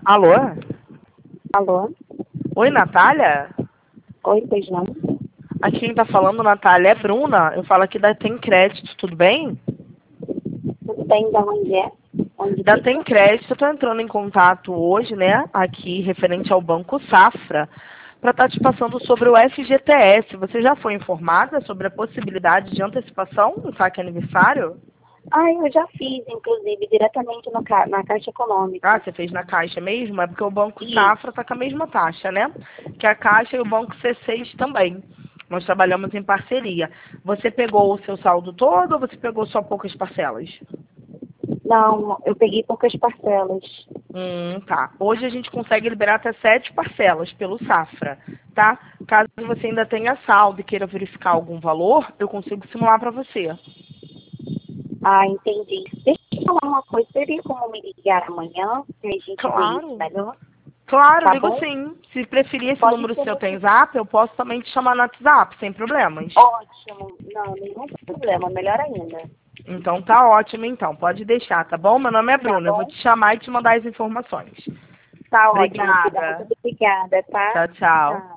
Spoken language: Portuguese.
Alô? Alô? Oi, Natália? Oi, pois não? Aqui quem tá falando, Natália, é Bruna. Eu falo aqui da Tem Crédito, tudo bem? Tudo bem, da onde é? Onde Da fica? Tem Crédito, eu tô entrando em contato hoje, né, aqui referente ao Banco Safra, para estar te passando sobre o FGTS. Você já foi informada sobre a possibilidade de antecipação no saque aniversário? Ah, eu já fiz, inclusive, diretamente no na Caixa Ah, Econômica. você fez na Caixa mesmo? É porque o Banco Isso. Safra tá com a mesma taxa, né? Que a Caixa e o Banco C6 também. Nós trabalhamos em parceria. Você pegou o seu saldo todo ou você pegou só poucas parcelas? Não, eu peguei poucas parcelas. Tá. Hoje a gente consegue liberar até 7 parcelas pelo Safra, tá? Caso você ainda tenha saldo e queira verificar algum valor, eu consigo simular para você. Ah, entendi. Deixa eu falar uma coisa. Teria como me ligar amanhã, se a gente ver isso Claro. melhor? Claro, Tá ligo bom? sim. Se preferir esse Pode número ser seu no... tem zap, eu posso também te chamar no WhatsApp, sem problemas. Ótimo. Não, nenhum problema. Melhor ainda. Então tá ótimo então, pode deixar, tá bom? Meu nome é Tá Bruna, eu vou bom? te chamar e te mandar as informações. Tá ótimo, filha. Muito Obrigada. obrigada, tá? Tchau, tchau. Tchau.